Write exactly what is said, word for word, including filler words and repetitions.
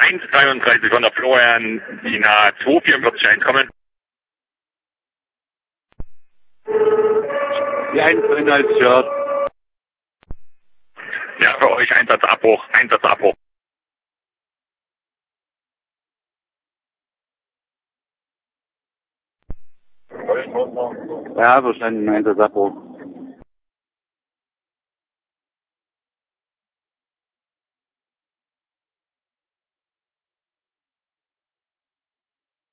eins dreiunddreißig von der Florian, die nahe zwei vierundvierzig einkommen. Die eins dreiunddreißig hört. Ja, für euch Einsatzabbruch, Einsatzabbruch. Ja, verstanden, Einsatzabbruch.